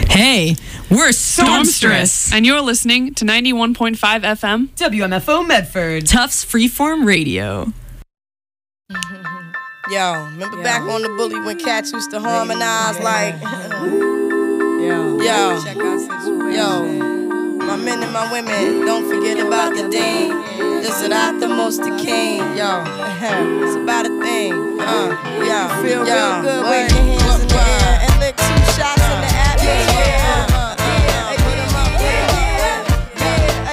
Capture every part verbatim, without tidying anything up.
Hey, we're Stormstress. And you're listening to ninety-one point five F M W M F O Medford. Tufts Freeform Radio. Yo, remember Yo. back on the bully when cats used to harmonize yeah. like Yo, yo, check out situation. Yo, my men and my women, don't forget about the dean. This is not the most the king. Yo, it's about a thing. Uh, yo, feel yo. real good. Wave your hands in the air and lick two shots in the atmosphere. Uh, uh, uh, put 'em up, put 'em up. Yeah, yeah,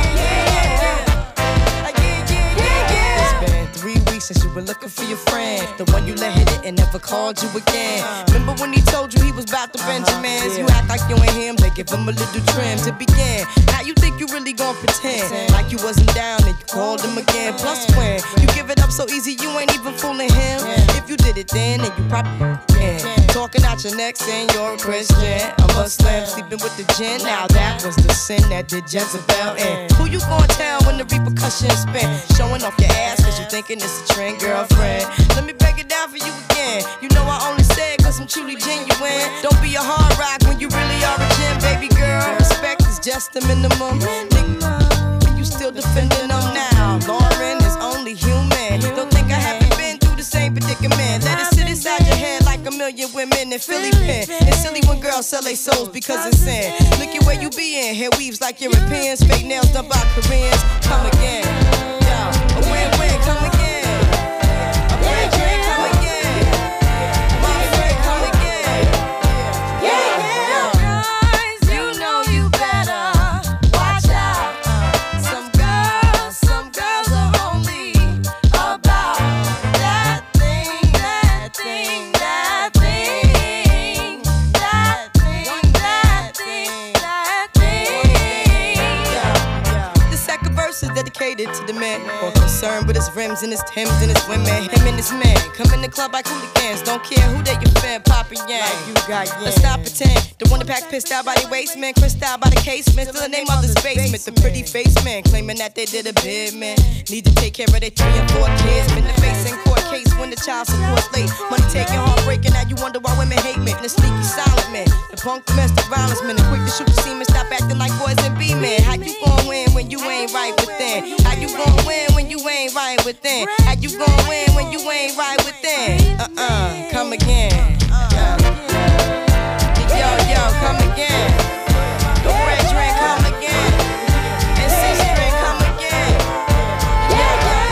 yeah, yeah, yeah, yeah. It's been three weeks since you were looking for your friend, the one you let hit it and never called you again. Remember when he told you he was about to Benjamins? You act like you ain't him, they give him a little trim to begin. Now you think you really gon' pretend like you wasn't down and you called him again. Plus when you give it up so easy, you ain't even fooling him. If you did it then, then you probably can. Talking out your neck saying you're a Christian, a Muslim, sleeping with the gin. Now that was the sin that did Jezebel in. Who you gon' tell when the repercussions spin? Showing off your ass cause you thinking it's a trend, girlfriend. Let me break it down for you again. You know I only say it cause I'm truly genuine. Don't be a hard rock when you really are a gem, baby girl. Respect is just the minimum. Nigga, you still defending them now. Lauren is only human. Don't think I haven't been through the same predicament. Let it sit inside your head like a million women in Philly pen. It's silly when girls sell their souls because it's sin. Look at where you be in. Hair weaves like Europeans. Fake nails done by Koreans. Come again. Yo, a win-win, come again. Dedicated to the man, more concerned with his rims and his Timbs and his women. Him and his man come in the club like hooligans. Don't care who they your fan, Papa Yang. Like you got yeah. Let's stop pretend. The one that pack pissed out by the waistman, crissed out by the casement. Still the name of the basement. The pretty face man claiming that they did a bid, man. Need to take care of their three and four kids. Been the face in court case when the child support's late. Money taking, heartbreaking. Now you wonder why women hate men. The sneaky silent man, the punk domestic violence man, the quick to shoot the semen. Stop acting like boys and be men. How you gon' win when you ain't right within? How you gon' win when you ain't right within? How you gon' win when you ain't right within? Uh-uh, come again. Uh, yo, yo, come again. The red drink, come again. And six drink, come again. Yeah, yeah,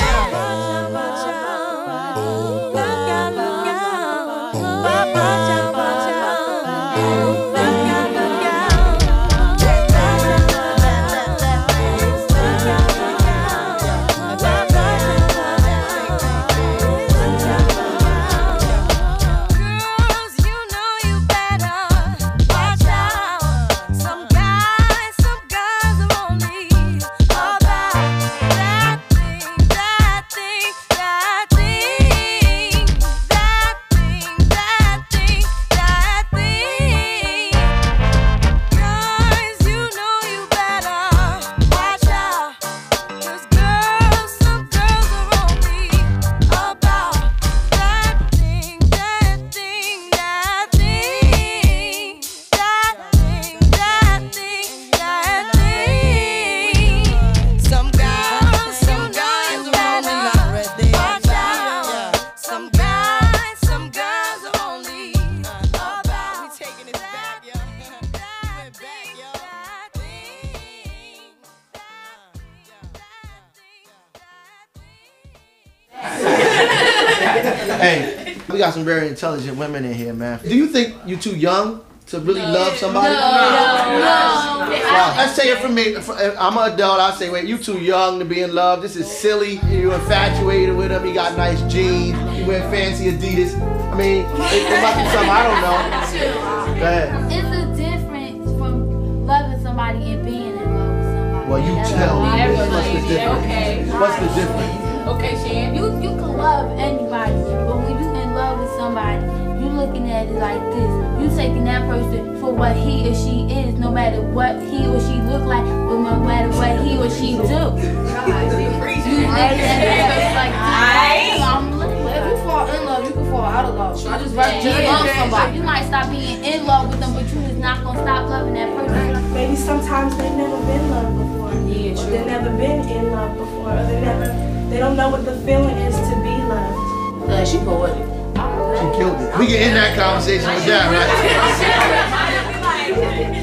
Hey, we got some very intelligent women in here, man. Do you think you're too young to really no. love somebody? No, no, no. Well, let's say it from me. I'm an adult. I say, wait, you too young to be in love. This is silly. You're infatuated with him. He got nice jeans. He wear fancy Adidas. I mean, it, it must be something I don't know. Go ahead. It's a difference from loving somebody and being in love with somebody. Well, you That's tell me. What's the difference? Okay. What's the difference? Okay, Shan. You you can love anybody, but when you in love with somebody, you looking at it like this. You taking that person for what he or she is, no matter what he or she look like, or no matter what he or she do. God, you looking at it like this. I'm looking. If you fall in love, you can fall out of love. I just rather just love somebody. You might stop being in love with them, but you is not gonna stop times they've never been loved before. Yeah, or true. they've never been in love before. Or they never, they don't know what the feeling is to be loved. Uh, she poetic. She killed it. We can end that conversation with that, right?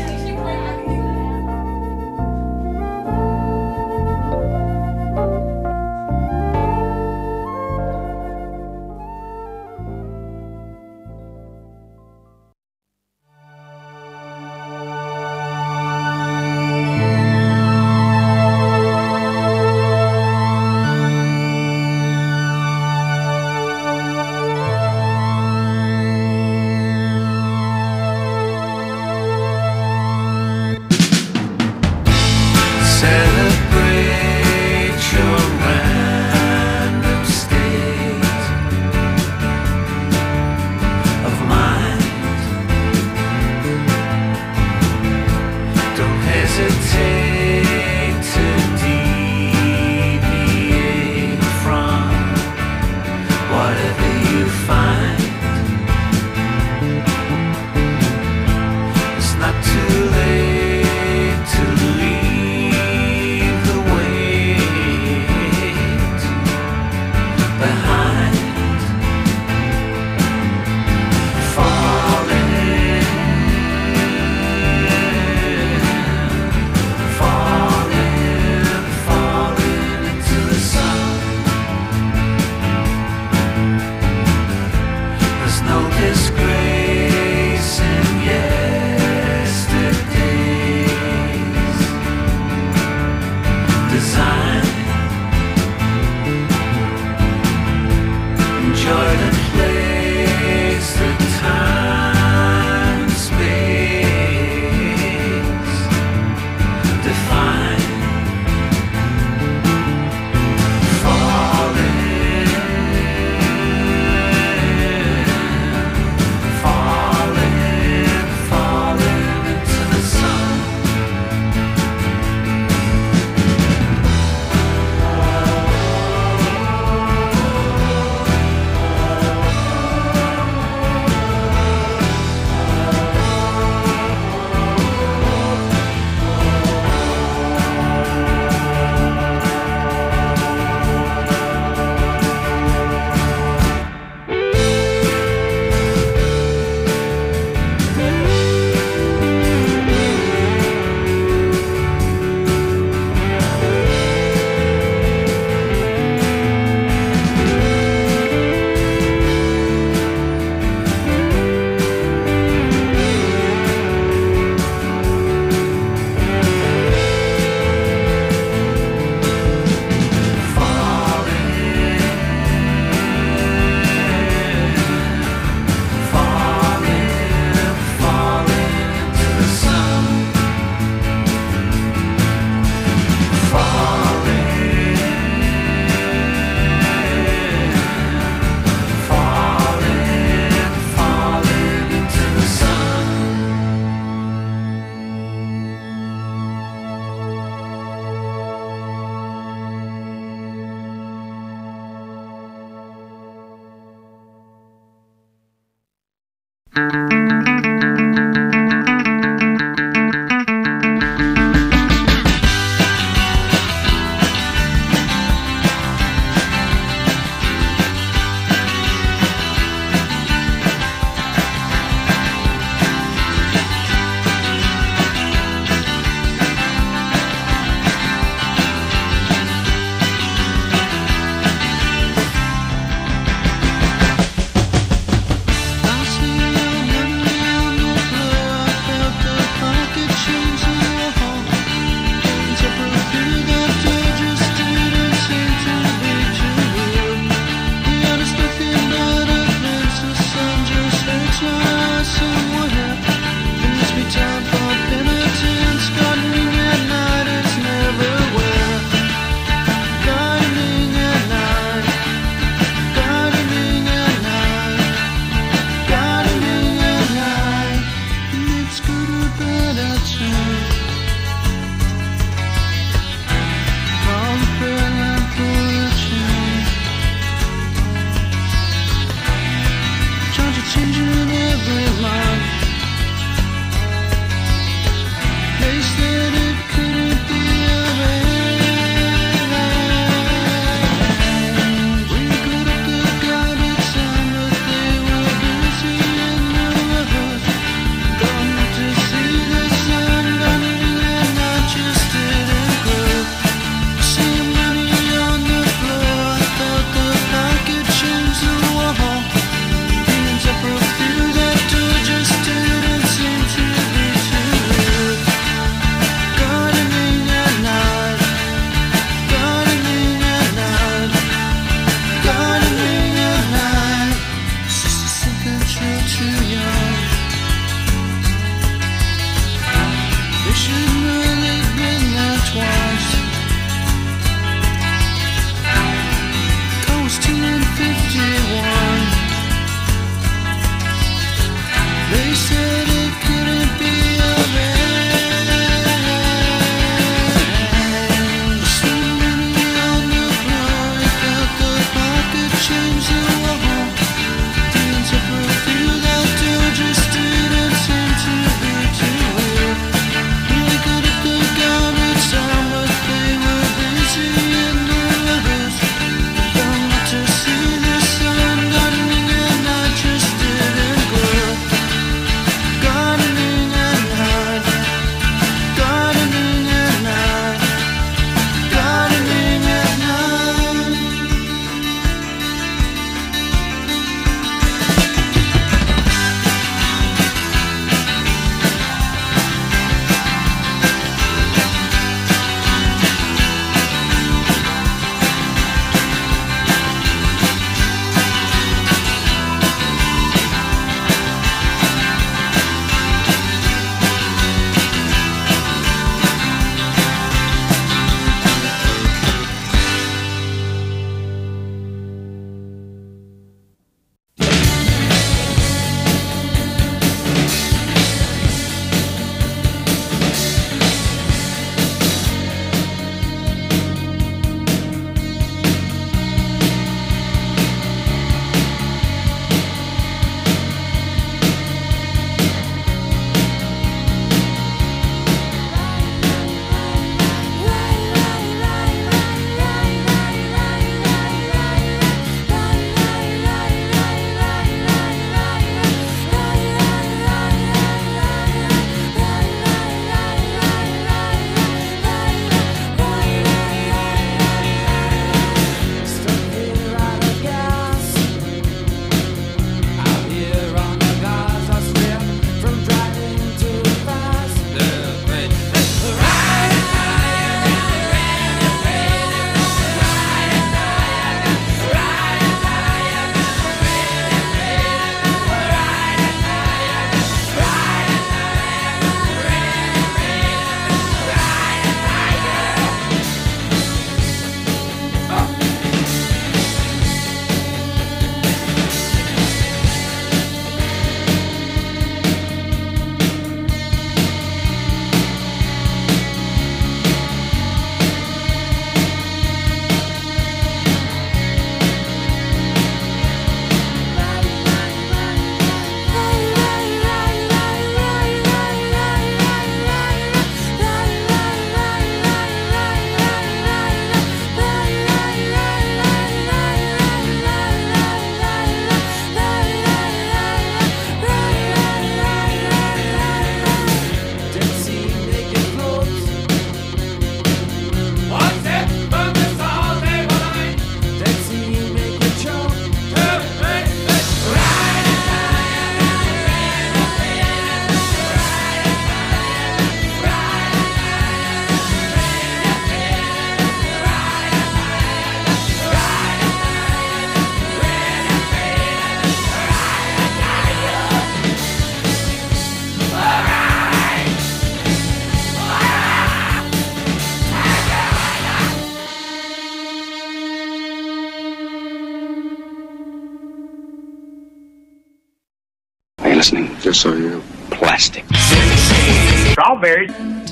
listening? Yes, I am. Plastic. Strawberries.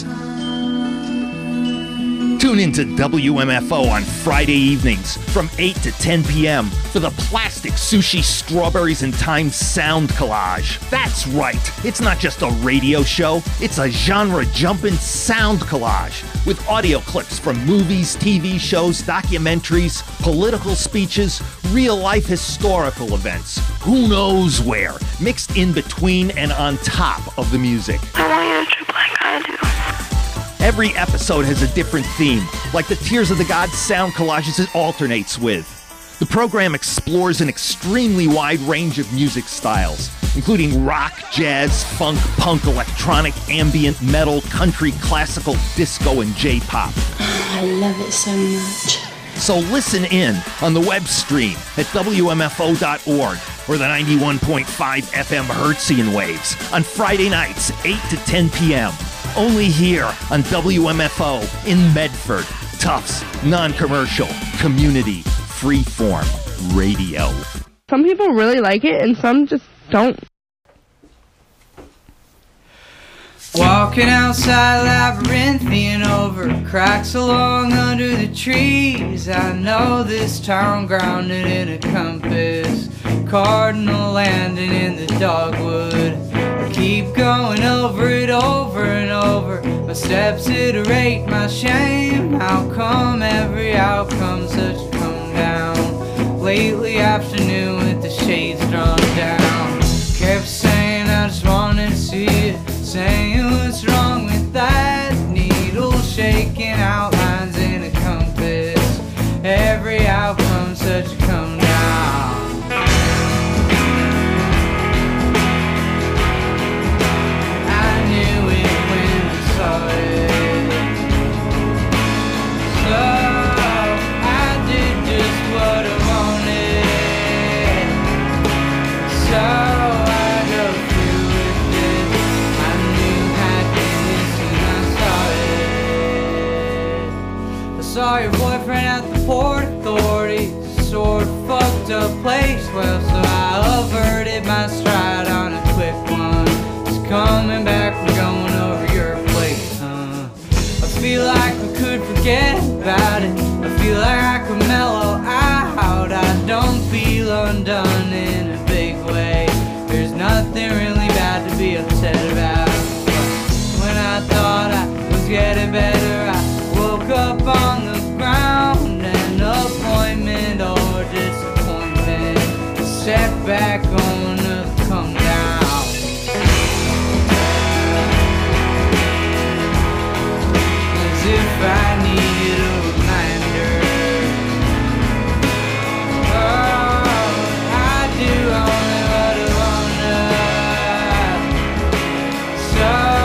Tune in to W M F O on Friday evenings from eight to ten p.m. for the Plastic Sushi Strawberries and Time Sound Collage. That's right, it's not just a radio show, it's a genre-jumping sound collage with audio clips from movies, T V shows, documentaries, political speeches, real-life historical events, who knows where, mixed in between and on top of the music. I want you to trip like I do. Every episode has a different theme, like the Tears of the Gods sound collages it alternates with. The program explores an extremely wide range of music styles, including rock, jazz, funk, punk, electronic, ambient, metal, country, classical, disco, and J-pop. I love it so much. So listen in on the web stream at W M F O dot org or the ninety-one point five F M Hertzian waves on Friday nights, eight to ten p.m. Only here on W M F O in Medford. Tufts, non-commercial, community, freeform radio. Some people really like it and some just don't. Walking outside labyrinthian over cracks along under the trees. I know this town grounded in a compass, cardinal landing in the dogwood. I keep going over it over and over. My steps iterate my shame. How come every outcome's such a come down? Lately afternoon with the shades drawn down. Kept saying I just wanted to see it, saying what's wrong with that needle, shaking outlines in a compass. Every outcome such a come down. I knew it when I saw it, so I did just what I wanted. So saw your boyfriend at the Port Authority, sort of fucked up place. Well, so I averted my stride on a quick one. Just coming back from going over your place, huh? I feel like we could forget about it. I feel like I could mellow out. I don't feel undone in a big way. There's nothing really bad to be upset about. When I thought I was getting better, I woke up on the ground. An appointment or disappointment, a setback on a come down. As if I needed a reminder. Oh, I do only what I wanna. So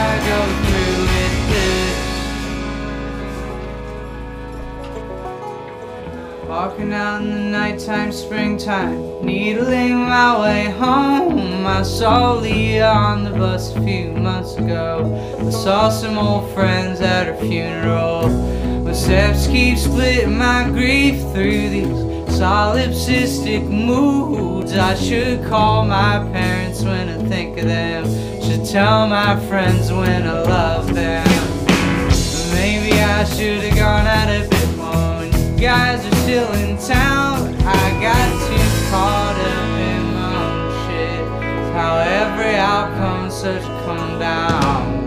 walking out in the nighttime, springtime, needling my way home. I saw Leah on the bus a few months ago. I saw some old friends at her funeral. My steps keep splitting my grief through these solipsistic moods. I should call my parents when I think of them. Should tell my friends when I love them. Maybe I should have gone out a bit more. You guys are still in town. I got too caught up in my own shit. It's how every outcome's such a come down.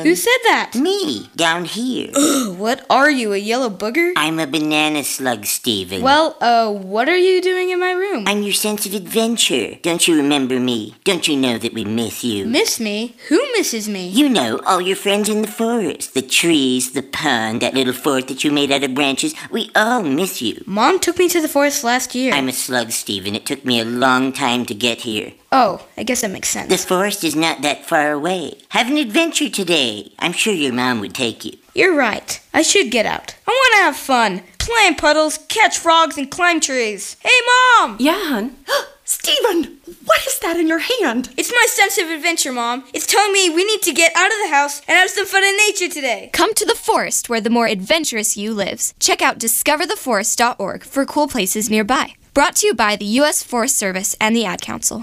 Who said that? Me, down here. Ugh, what are you, a yellow booger? I'm a banana slug, Steven. Well, uh, what are you doing in my room? I'm your sense of adventure. Don't you remember me? Don't you know that we miss you? Miss me? Who misses me? You know, all your friends in the forest. The trees, the pond, that little fort that you made out of branches. We all miss you. Mom took me to the forest last year. I'm a slug, Steven. It took me a long time to get here. Oh, I guess that makes sense. The forest is not that far away. Have an adventure today. I'm sure your mom would take you. You're right. I should get out. I want to have fun. Play in puddles, catch frogs, and climb trees. Hey, Mom! Yeah, hon? Steven, what is that in your hand? It's my sense of adventure, Mom. It's telling me we need to get out of the house and have some fun in nature today. Come to the forest where the more adventurous you lives. Check out discover the forest dot org for cool places nearby. Brought to you by the U S Forest Service and the Ad Council.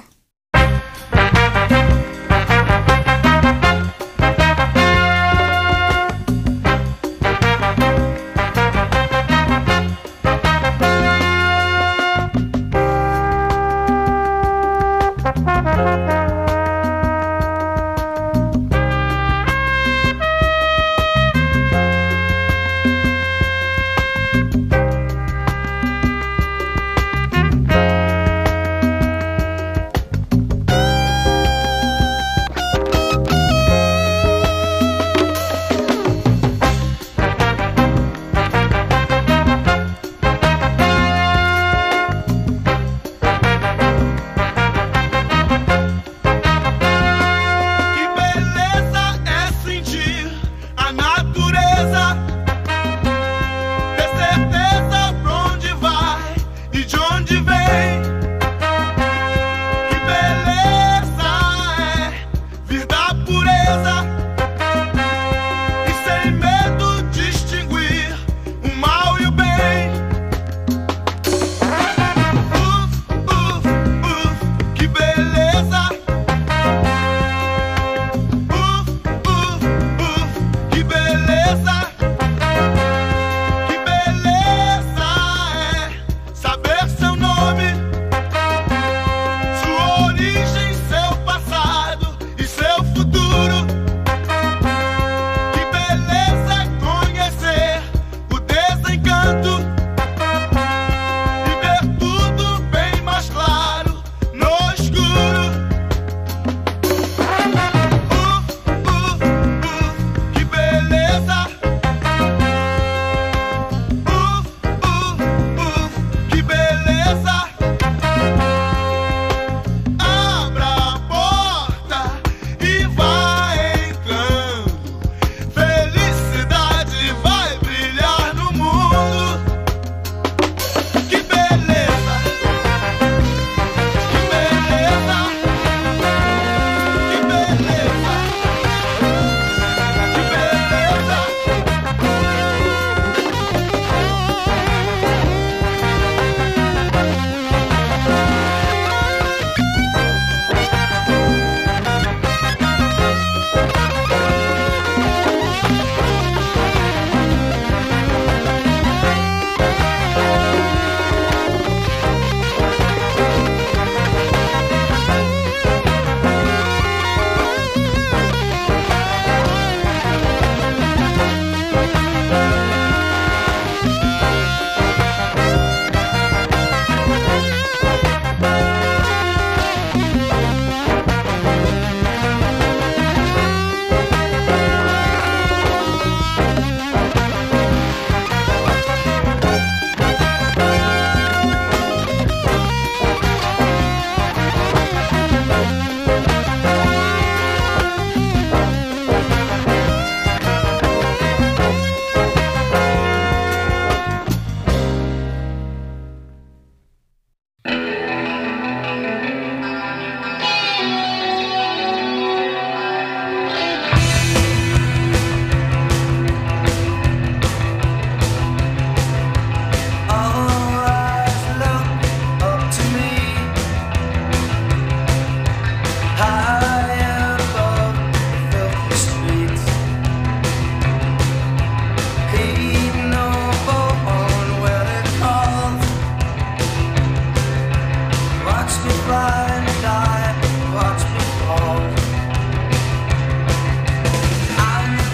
I'm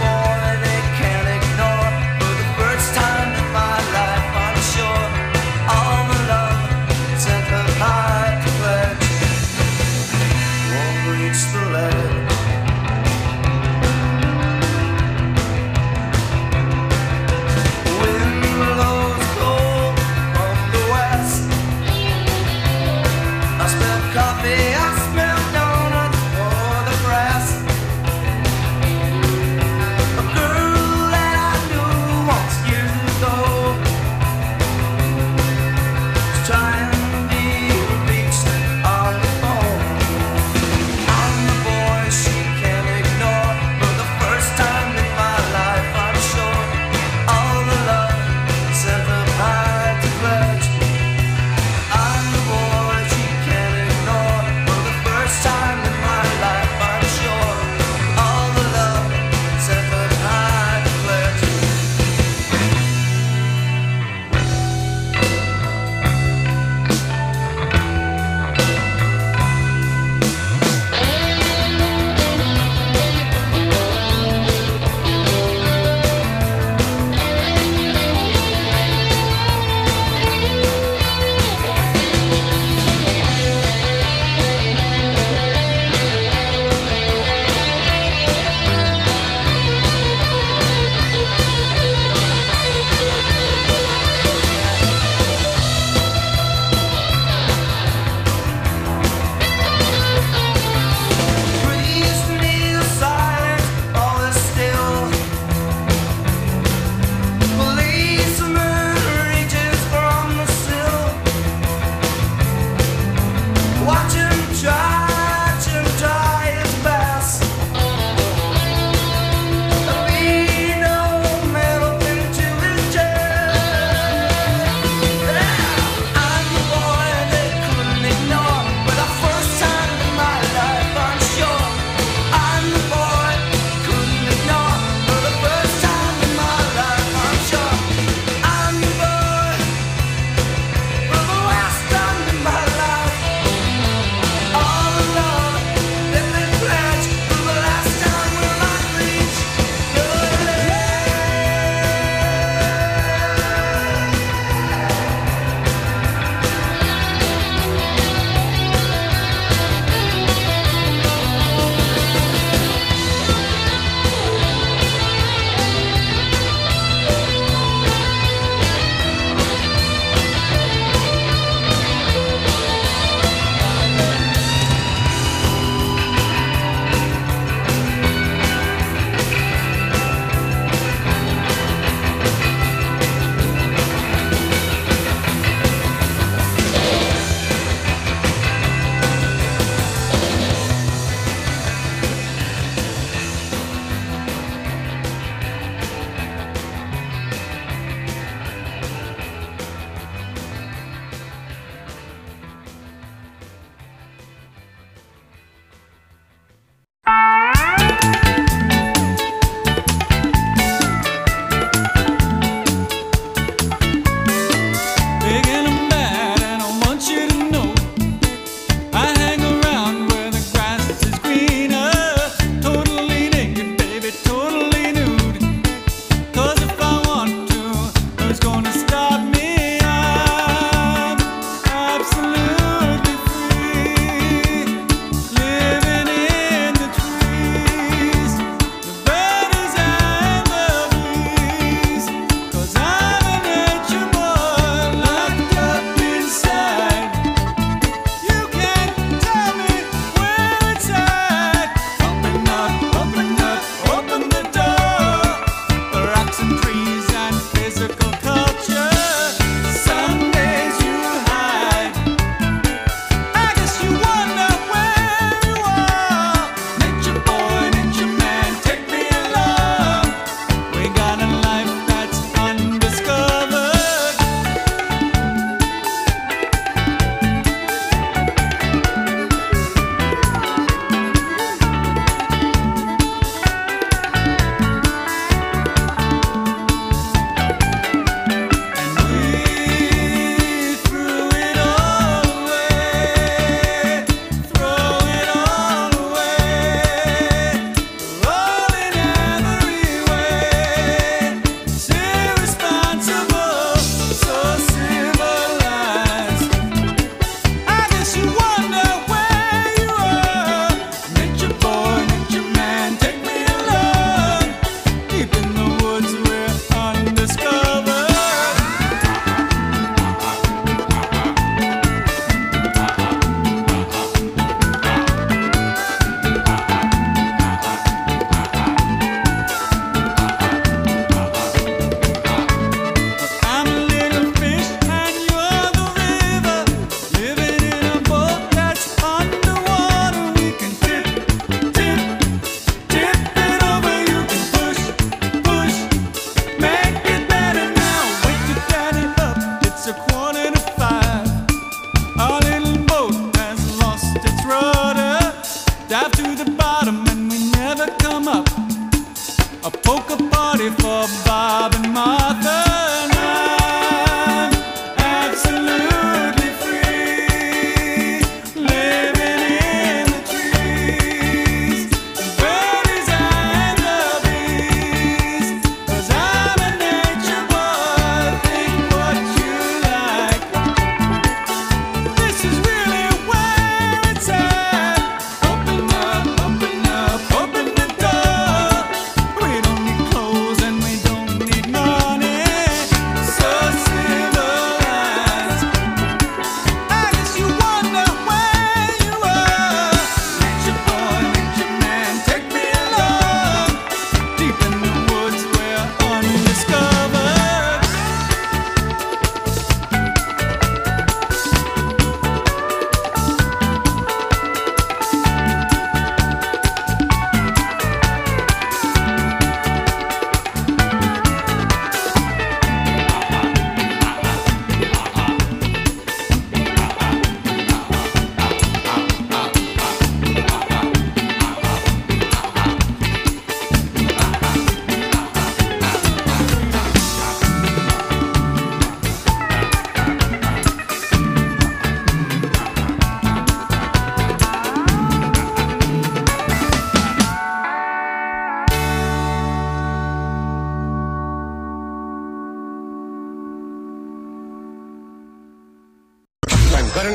Trying to be reached on the phone. I'm the voice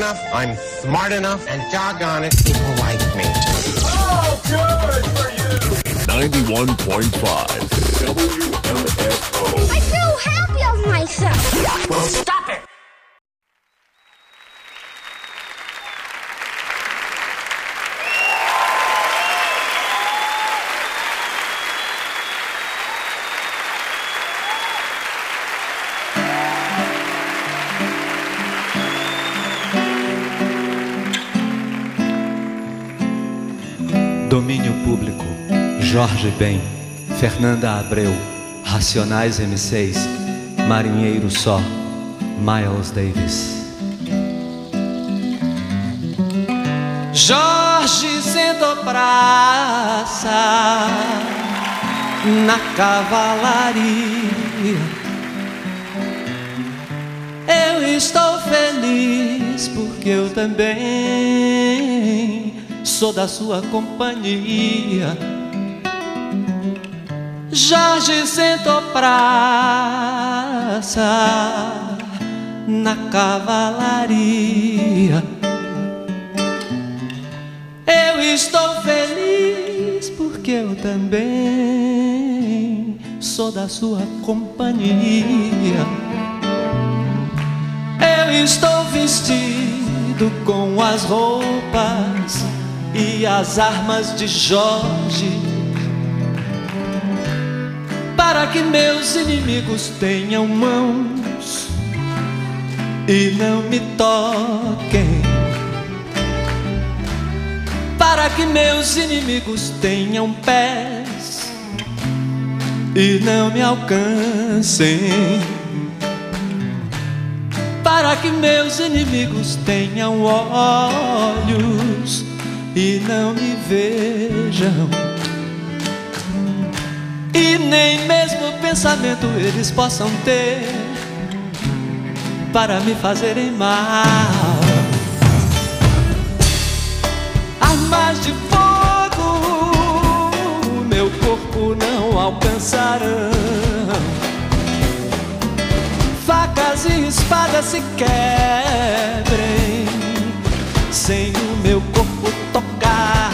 enough, I'm smart enough, and doggone it, people like me. Oh, good for you! ninety-one point five W M F O. I feel happy of myself. Well, stop it! Domínio Público, Jorge Ben, Fernanda Abreu, Racionais M seis, Marinheiro Só, Miles Davis. Jorge sentou praça na cavalaria. Eu estou feliz porque eu também sou da sua companhia. Jorge sentou praça na cavalaria. Eu estou feliz porque eu também sou da sua companhia. Eu estou vestido com as roupas e as armas de Jorge, para que meus inimigos tenham mãos e não me toquem, para que meus inimigos tenham pés e não me alcancem, para que meus inimigos tenham olhos e não me vejam, e nem mesmo pensamento eles possam ter para me fazerem mal. Armas de fogo meu corpo não alcançarão, facas e espadas se quebrem sem o meu corpo tocar,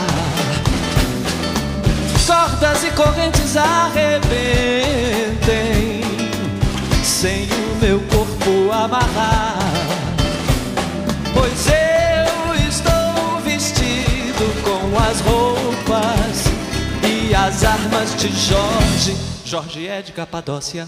cordas e correntes arrebentem sem o meu corpo amarrar, pois eu estou vestido com as roupas e as armas de Jorge. Jorge é de Capadócia.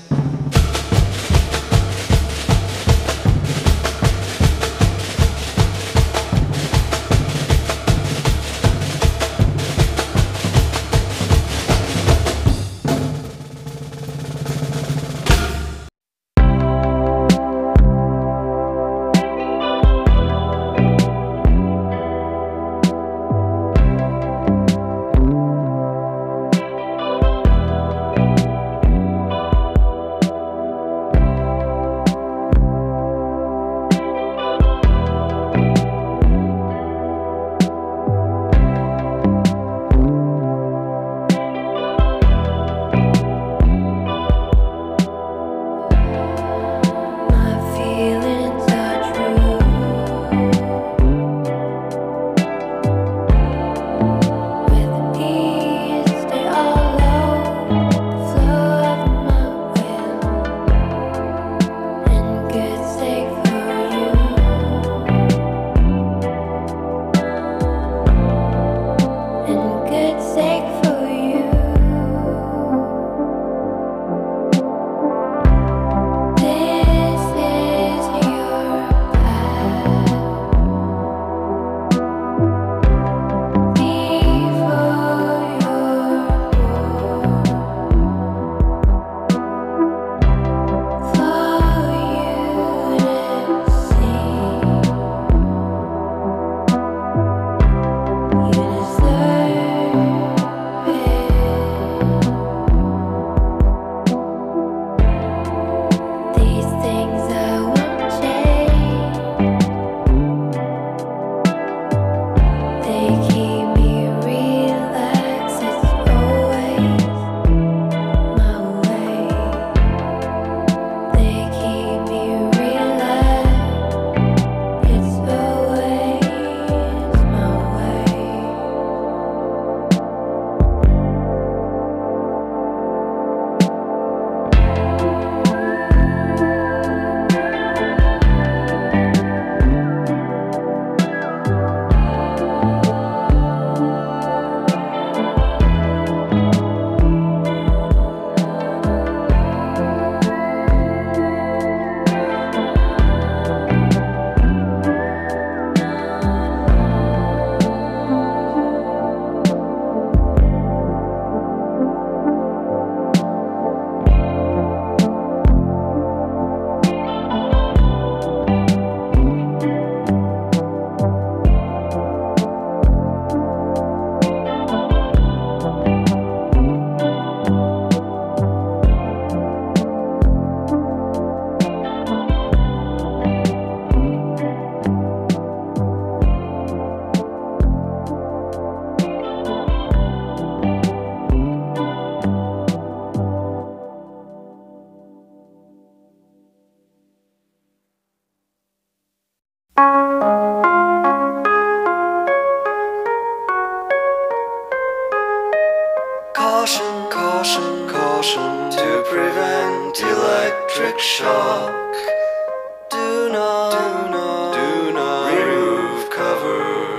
shock. Do not, do not, do not remove cover.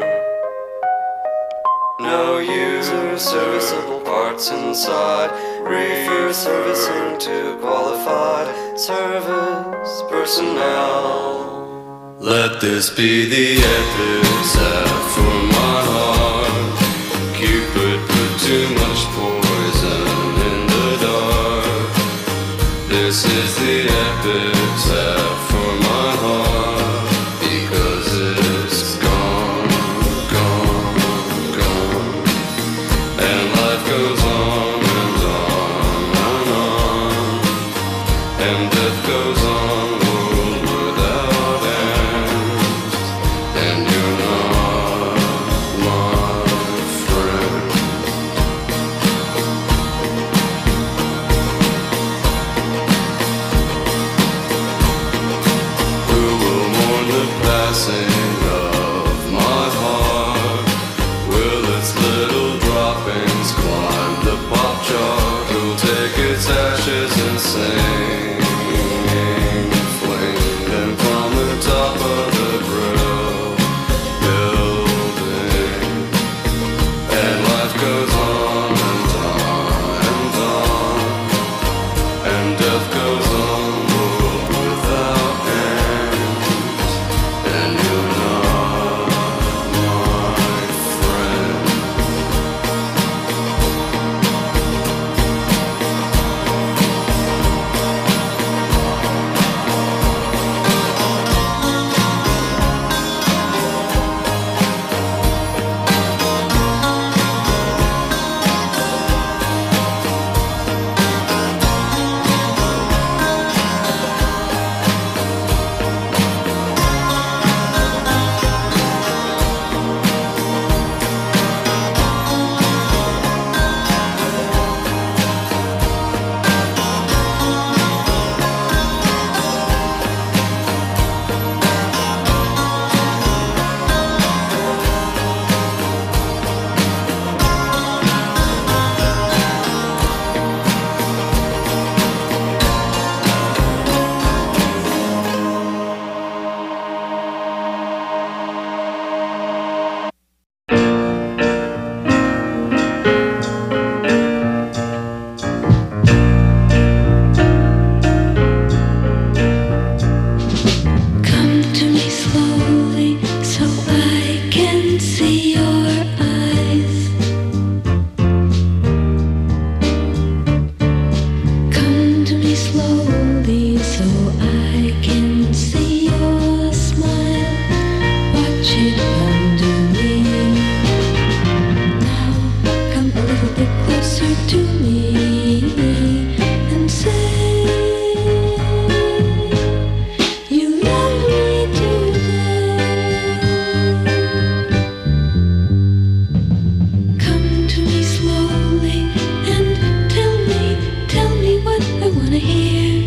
No user serviceable parts inside. Refer servicing to qualified service personnel. Let this be the epitaph for my heart. Cupid put too much poison in the dark. This is the epitaph for my heart, because it's gone, gone, gone. And life goes on and on and on. And death goes on, world without end. And you're not my friend. Who will mourn the passing of my heart? Will its little droppings climb the pop chart? Who'll take its ashes and sing, flame them from the top of the grill building? And life goes on and on and on. And death goes on, world without end. And you're not my friend. Come to me slowly so I can see your eyes. Come to me slowly so I can see your smile. Watch it under me. Now come a little bit closer to me and say you love me today. Come to me slowly and tell me, tell me what I wanna hear.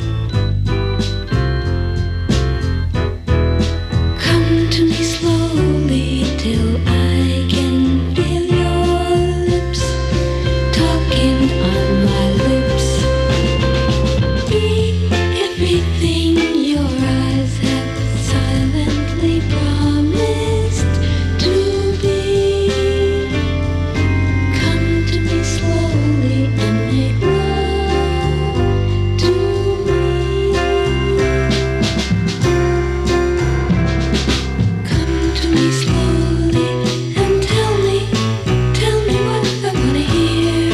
Come to me slowly till I can feel your lips talking on my lips. Be everything your eyes have silently promised to be. Come to me slowly and make love to me. Come to me slowly and tell me, tell me what I wanna hear.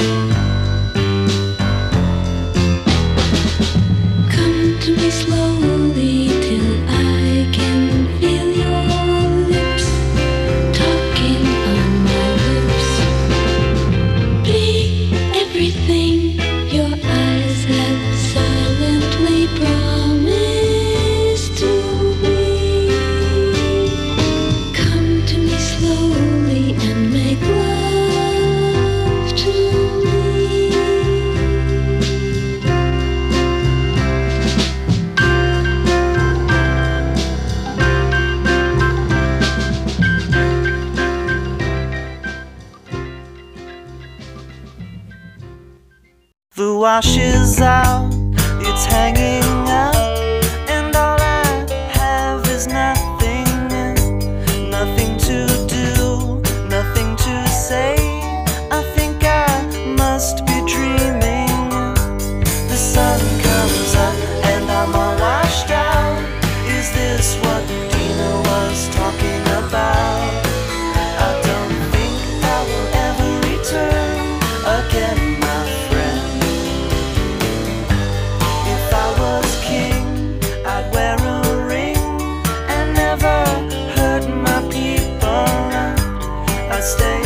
Come to me slowly till I can feel your lips talking on my lips. Be everything your eyes have silently promised to be. Come to me slowly and make love to me. The wash is out, it's hanging out stay.